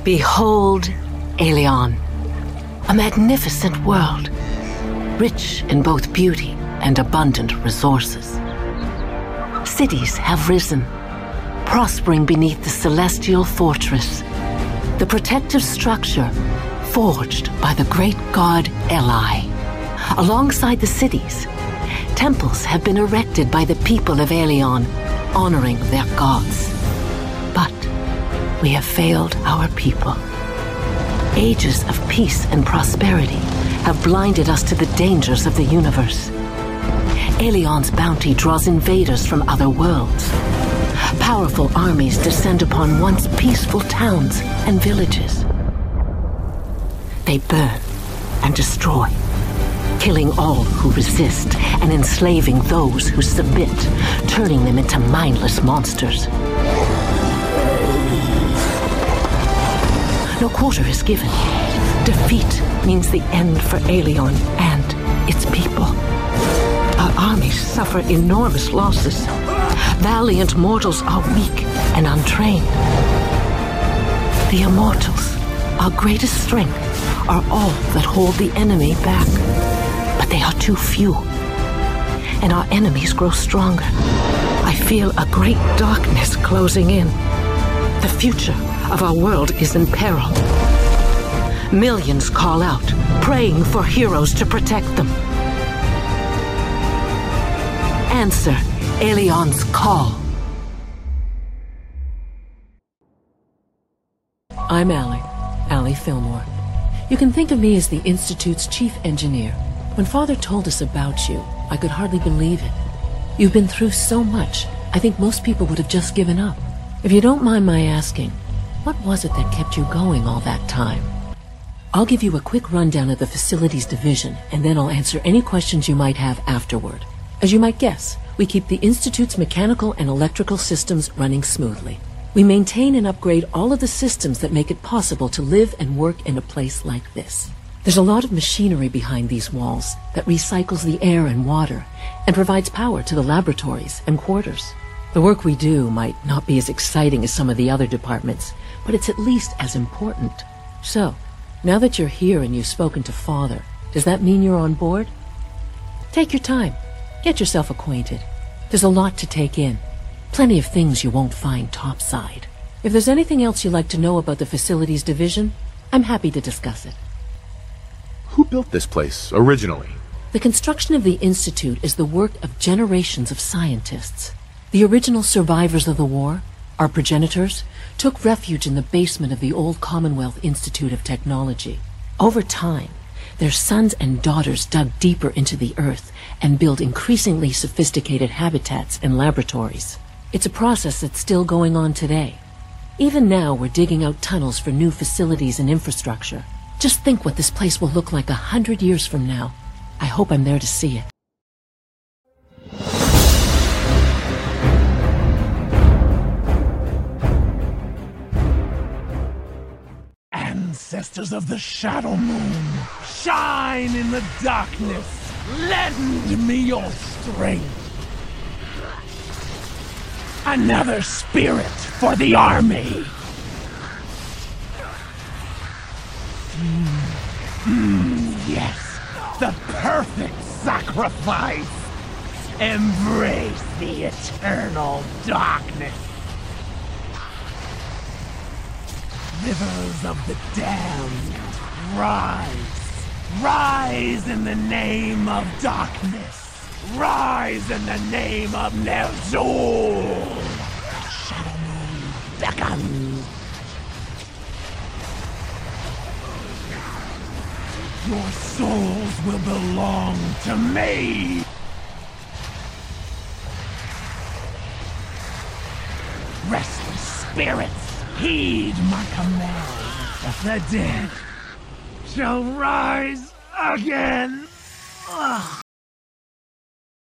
Behold Aelion, a magnificent world, rich in both beauty and abundant resources. Cities have risen, prospering beneath the celestial fortress, the protective structure forged by the great god Eli. Alongside the cities, temples have been erected by the people of Aelion, honoring their gods. But we have failed our people. Ages of peace and prosperity have blinded us to the dangers of the universe. Aelion's bounty draws invaders from other worlds. Powerful armies descend upon once peaceful towns and villages. They burn and destroy, killing all who resist and enslaving those who submit, turning them into mindless monsters. No quarter is given. Defeat means the end for Aelion and its people. Our armies suffer enormous losses. Valiant mortals are weak and untrained. The Immortals, our greatest strength, are all that hold the enemy back. But they are too few, and our enemies grow stronger. I feel a great darkness closing in. The future of our world is in peril. Millions call out, praying for heroes to protect them. Answer Aelion's call. I'm Allie Fillmore. You can think of me as the Institute's chief engineer. When Father told us about you, I could hardly believe it. You've been through so much, I think most people would have just given up. If you don't mind my asking, what was it that kept you going all that time? I'll give you a quick rundown of the Facilities Division, and then I'll answer any questions you might have afterward. As you might guess, we keep the Institute's mechanical and electrical systems running smoothly. We maintain and upgrade all of the systems that make it possible to live and work in a place like this. There's a lot of machinery behind these walls that recycles the air and water and provides power to the laboratories and quarters. The work we do might not be as exciting as some of the other departments, but it's at least as important. So, now that you're here and you've spoken to Father, does that mean you're on board? Take your time. Get yourself acquainted. There's a lot to take in. Plenty of things you won't find topside. If there's anything else you'd like to know about the Facilities Division, I'm happy to discuss it. Who built this place, originally? The construction of the Institute is the work of generations of scientists. The original survivors of the war, our progenitors, took refuge in the basement of the old Commonwealth Institute of Technology. Over time, their sons and daughters dug deeper into the earth and built increasingly sophisticated habitats and laboratories. It's a process that's still going on today. Even now, we're digging out tunnels for new facilities and infrastructure. Just think what this place will look like 100 years from now. I hope I'm there to see it. Ancestors of the Shadow Moon, shine in the darkness. Lend me your strength. Another spirit for the army. Yes, the perfect sacrifice. Embrace the eternal darkness. Rivers of the damned, rise. Rise in the name of darkness. Rise in the name of Ner'zhul. Shadow Moon beckons. Your souls will belong to me. Restless spirits, heed my command. The dead shall rise again. Ugh.